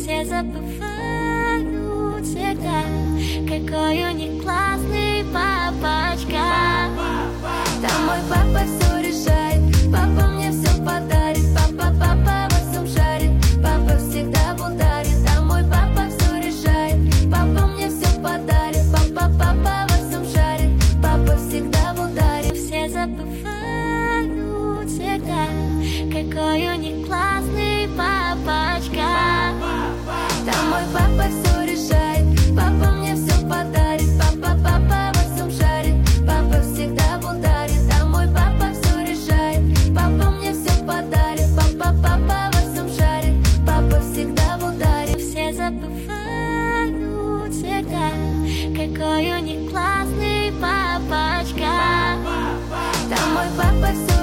все забывают всегда, какой у них классный папочка. Там мой папа все решает, папа мне все подарит, папа во всем шарит, папа всегда в ударе. Там мой папа все решает, папа мне все подарит, папа во всем шарит, папа всегда в ударе. Все забывают всегда, какой у них классный папочка. Там мой папа все решает, папа мне все подарит, папа во всем шарит, папа всегда в ударе. Там мой папа все решает, папа мне все подарит, папа во всем шарит, папа всегда в ударе. Все забывают всегда, какой у них классный папочка. Там мой папа все